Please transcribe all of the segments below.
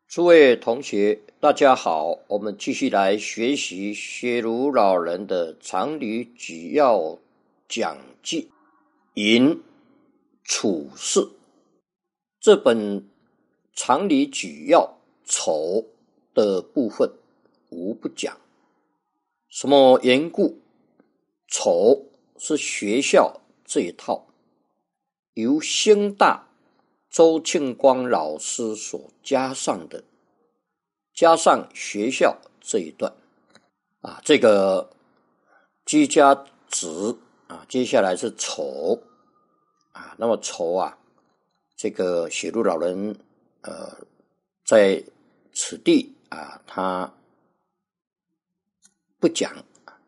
诸位同学，大家好，我们继续来学习学儒老人的常理举要讲记，引处世。这本常理举要丑的部分无不讲。什么缘故？丑是学校这一套，由兴大周庆光老师所加上的，加上学校这一段这个居家子接下来是丑那么丑这个写入老人在此地他不讲。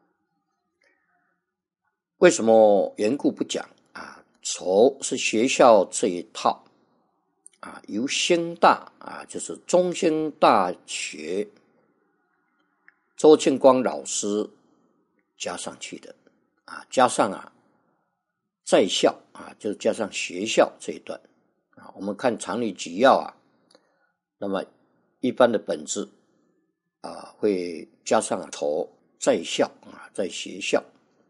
为什么缘故不讲丑是学校这一套由兴大就是中兴大学周庆光老师加上去的加上在校就是加上学校这一段我们看常理举要那么一般的本质会加上头在校在学校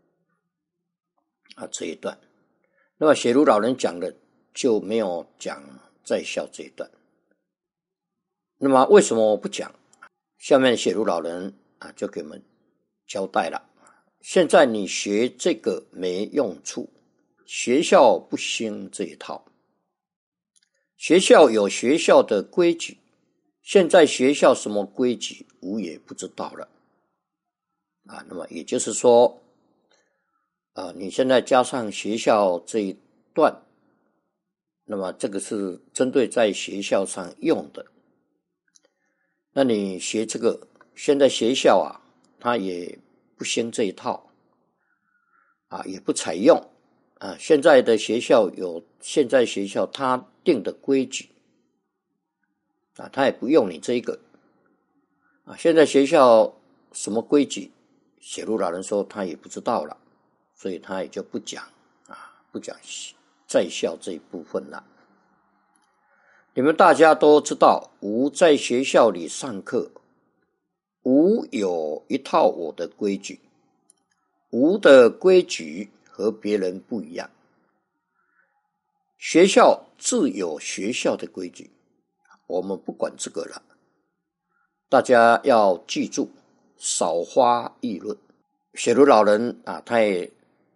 这一段。那么写儒老人讲的就没有讲在校这一段。那么为什么不讲？下面写儒老人就给我们交代了。现在你学这个没用处，学校不兴这一套。学校有学校的规矩，现在学校什么规矩吾也不知道了那么也就是说你现在加上学校这一段，那么这个是针对在学校上用的。那你学这个，现在学校它也不兴这一套也不采用现在的学校有现在学校它定的规矩它也不用你这一个现在学校什么规矩，写儒老人说他也不知道了，所以他也就不讲在校这一部分了。你们大家都知道，吾在学校里上课，吾有一套我的规矩，吾的规矩和别人不一样。学校自有学校的规矩，我们不管这个了。大家要记住，少花议论。写儒老人他也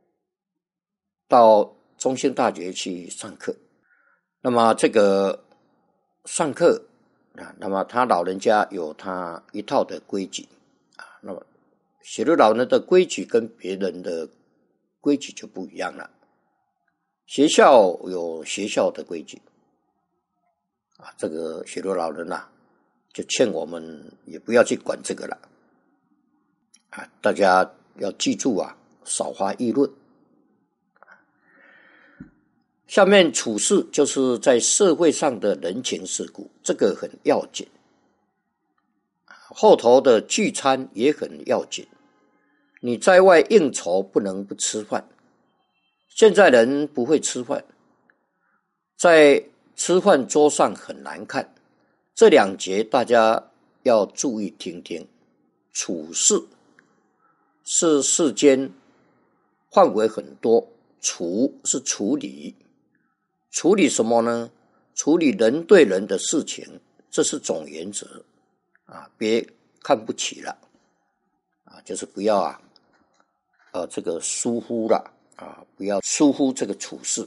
到中兴大学去上课，那么这个上课那么他老人家有他一套的规矩那么写儒老人的规矩跟别人的规矩就不一样了。学校有学校的规矩这个写儒老人就劝我们也不要去管这个了大家要记住少花议论。下面处事就是在社会上的人情世故，这个很要紧。后头的聚餐也很要紧，你在外应酬不能不吃饭。现在人不会吃饭，在吃饭桌上很难看。这两节大家要注意听听。处事是世间范围很多，处是处理，处理什么呢？处理人对人的事情，这是总原则别看不起了就是不要这个疏忽了不要疏忽这个处事。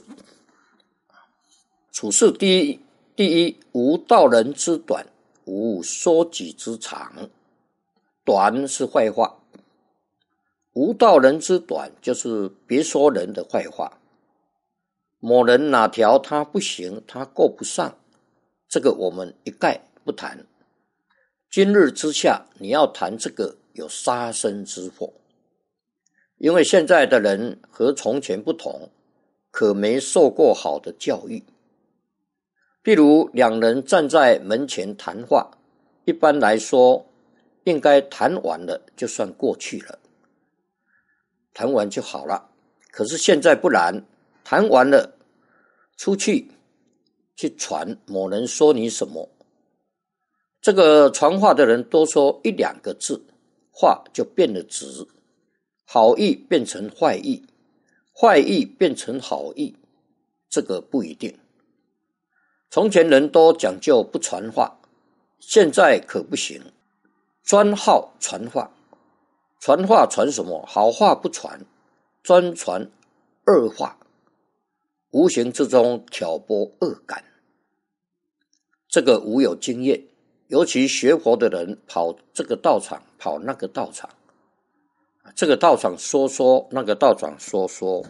处事第一，无道人之短，无说己之长。短是坏话，无道人之短就是别说人的坏话。某人哪条他不行，他够不上，这个我们一概不谈。今日之下，你要谈这个有杀身之祸，因为现在的人和从前不同，可没受过好的教育。譬如两人站在门前谈话，一般来说应该谈完了就算过去了，谈完就好了。可是现在不然，谈完了出去传某人说你什么， 这个传话的人多说一两个字，话就变了质，好意变成坏意，坏意变成好意，这个不一定。从前人都讲究不传话，现在可不行，专好传话。传话传什么？好话不传，专传恶话，无形之中挑拨恶感。这个无有经验，尤其学佛的人跑这个道场，跑那个道场，这个道场说说，那个道场说说，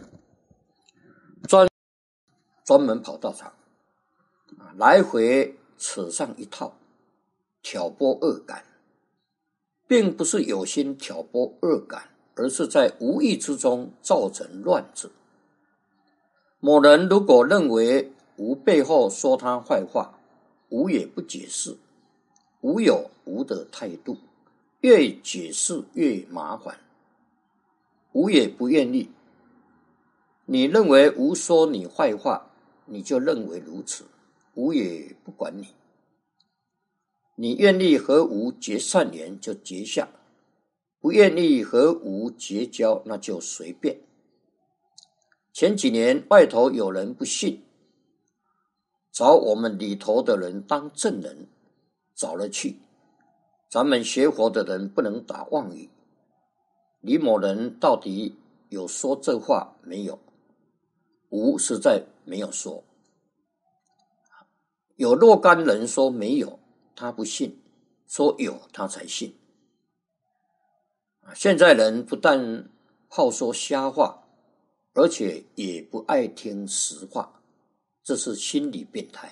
专门跑道场，来回扯上一套，挑拨恶感，并不是有心挑拨恶感，而是在无意之中造成乱子。某人如果认为吾背后说他坏话，吾也不解释，吾有吾的态度，越解释越麻烦，吾也不愿意。你认为吾说你坏话，你就认为如此，吾也不管你。你愿意和吾结善缘就结下，不愿意和吾结交那就随便。前几年外头有人不信，找我们里头的人当证人，找了去。咱们学佛的人不能打妄语，李某人到底有说这话没有？吾实在没有说。有若干人说没有，他不信，说有他才信。现在人不但好说瞎话，而且也不爱听实话，这是心理变态。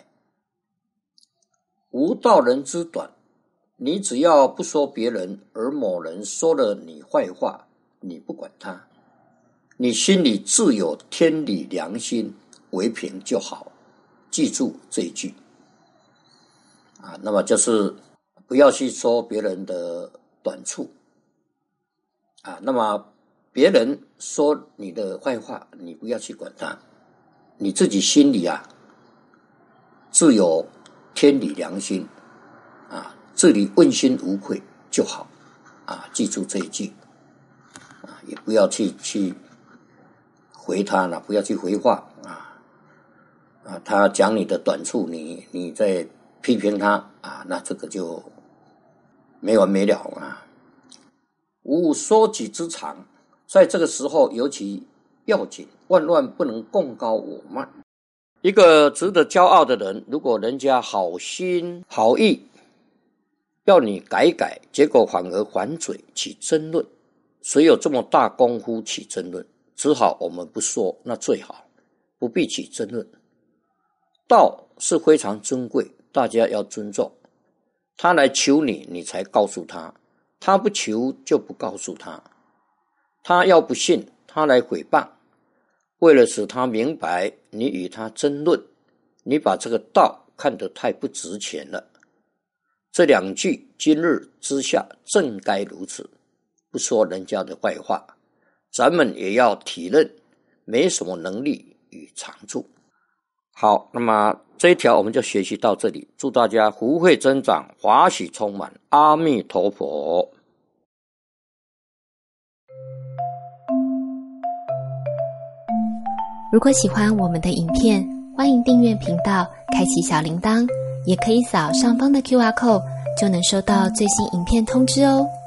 无道人之短，你只要不说别人，而某人说了你坏话，你不管他，你心里自有天理良心为凭就好。记住这一句那么就是不要去说别人的短处那么别人说你的坏话，你不要去管他，你自己心里自有天理良心这里问心无愧就好记住这一句也不要去回他了，不要去回话他讲你的短处，你在批评他那这个就没完没了无说己之长，在这个时候尤其要紧，万万不能共高我慢。一个值得骄傲的人，如果人家好心好意要你改，结果反而还嘴起争论，谁有这么大功夫起争论？只好我们不说，那最好，不必起争论。道是非常珍贵，大家要尊重。他来求你，你才告诉他；他不求就不告诉他。他要不信，他来诽谤，为了使他明白，你与他争论，你把这个道看得太不值钱了。这两句今日之下正该如此，不说人家的坏话，咱们也要体认没什么能力与长处。好，那么这一条我们就学习到这里，祝大家福慧增长，华喜充满，阿弥陀佛。 如果喜欢我们的影片，欢迎订阅频道，开启小铃铛，也可以扫上方的 QR code，就能收到最新影片通知哦。